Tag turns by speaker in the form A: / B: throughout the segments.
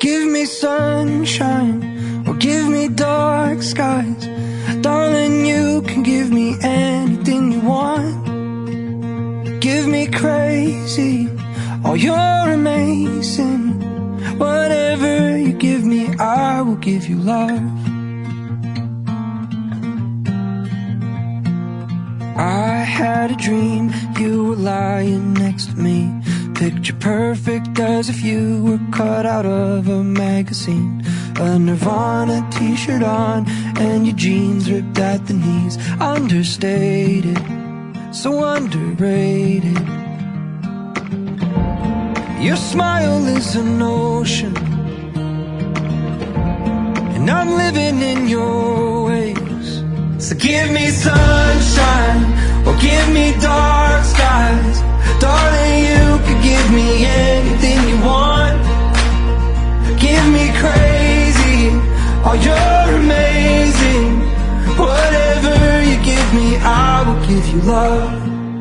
A: give me sunshine or give me dark skies. Darling, you can give me anything you want. Give me crazy, oh you're amazing. Whatever you give me, I will give you love. I had a dream, you were lying next to me. Picture perfect as if you were cut out of a magazine. A Nirvana t-shirt on and your jeans ripped at the knees. Understated, so underrated. Your smile is an ocean, and I'm living in your waves. So give me sunshine or give me dark skies. Darling, you can give me anything you want. Give me crazy, oh you're amazing. Whatever you give me, I will give you love.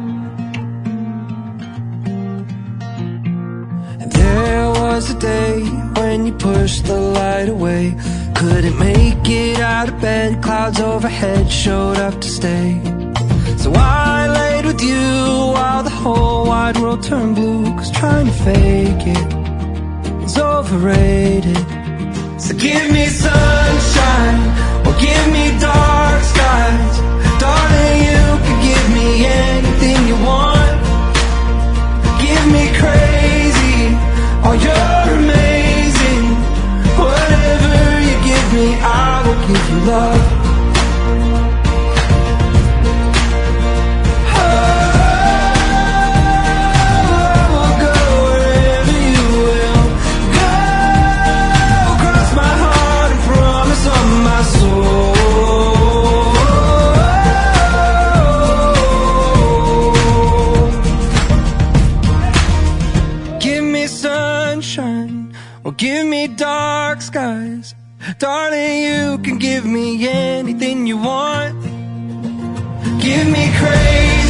A: And there was a day when you pushed the light away. Couldn't make it out of bed, clouds overhead showed up to stay. So I laid with you while the whole wide world turned blue. Cause trying to fake it is overrated. So give me sunshine or give me dark skies. Darling, you can give me anything you want. Give me crazy, oh you're amazing. Whatever you give me, I will give you love. Or give me dark skies. Darling, you can give me anything you want. Give me crazy.